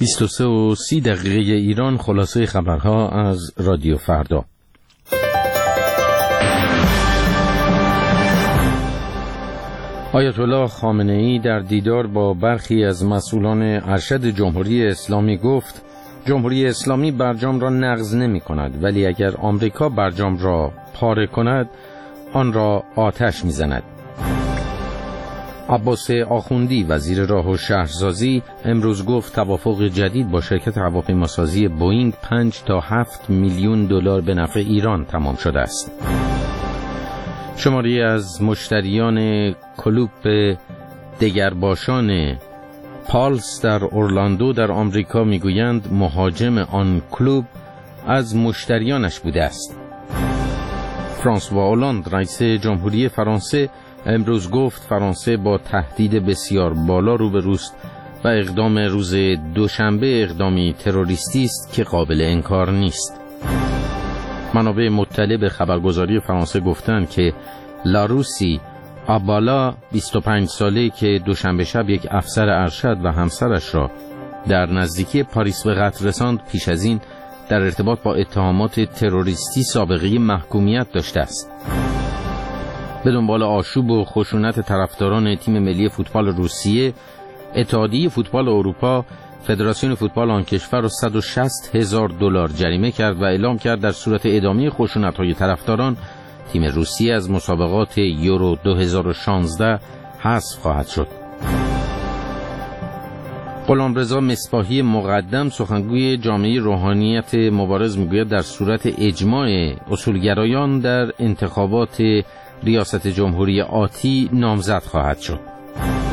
23:30 ایران. خلاصه خبرها از رادیو فردا. آیت الله خامنه‌ای در دیدار با برخی از مسئولان ارشد جمهوری اسلامی گفت جمهوری اسلامی برجام را نقض نمی کند، ولی اگر آمریکا برجام را پاره کند آن را آتش می زند. عباس آخوندی وزیر راه و شهرسازی امروز گفت توافق جدید با شرکت هواپیماسازی بوئینگ 5 تا 7 میلیون دلار به نفع ایران تمام شده است. شماری از مشتریان کلوب دگرباشان پالس در اورلاندو در آمریکا میگویند مهاجم آن کلوب از مشتریانش بوده است. فرانسوا اولاند رئیس جمهوری فرانسه امروز گفت فرانسه با تهدید بسیار بالا روبروست و اقدام روز دوشنبه اقدامی تروریستی است که قابل انکار نیست. منابع مطلع به خبرگزاری فرانسه گفتند که لاروسی آبالا 25 ساله که دوشنبه شب یک افسر ارشد و همسرش را در نزدیکی پاریس به قتل رساند، پیش از این در ارتباط با اتهامات تروریستی سابقه محکومیت داشته است. به دنبال آشوب و خشونت طرفداران تیم ملی فوتبال روسیه، اتحادیه فوتبال اروپا فدراسیون فوتبال آن کشور را $160,000 جریمه کرد و اعلام کرد در صورت ادامه خشونت‌های طرفداران تیم روسیه از مسابقات یورو 2016 حذف خواهد شد. غلامرضا مصباحی مقدم سخنگوی جامعه روحانیت مبارز میگوید در صورت اجماع اصولگرایان در انتخابات ریاست جمهوری آتی نامزد خواهد شد.